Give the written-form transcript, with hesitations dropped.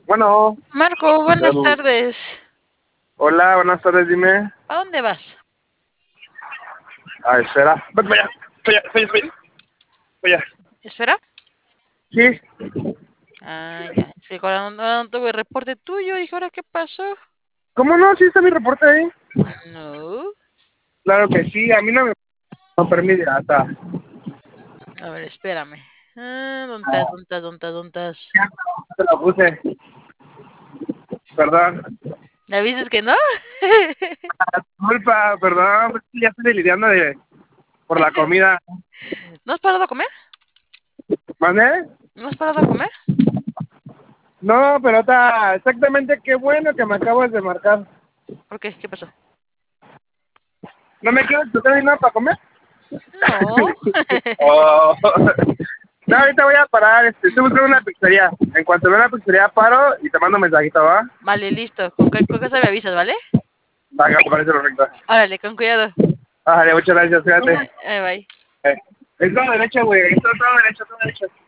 Bueno, Marco, buenas el- tardes. hola, buenas tardes, dime. ¿A dónde vas? Espera. Vete para allá. Para allá. ¿Espera? Sí. Ah, ya. Es que ahora no tuve reporte tuyo. Dije, ¿ahora qué pasó? ¿Cómo no? Sí está mi reporte ahí. No. Claro que sí, a mí no permite hasta. A ver, espérame. ¿Dónde estás? ¿Dónde estás? ¿Dónde estás? ¿Dónde estás? Ya te lo puse, perdón. ¿Me dices que no? Disculpa, perdón, pues sí, ya estoy lidiando por la comida. ¿No has parado a comer? ¿Vale? ¿No has parado a comer? No, pero está exactamente qué bueno que me acabas de marcar. ¿Por qué? ¿Qué pasó? ¿No me quieres tocar nada para comer? No. Oh. No, ahorita voy a parar, estoy buscando una pizzería. En cuanto vea una pizzería paro y te mando un mensajito, ¿va? Vale, listo. ¿Con qué cosa me avisas, vale? Venga, me parece perfecto. Órale, con cuidado. Muchas gracias, fíjate. Bye. Es todo derecho, güey, es todo derecho, todo derecho.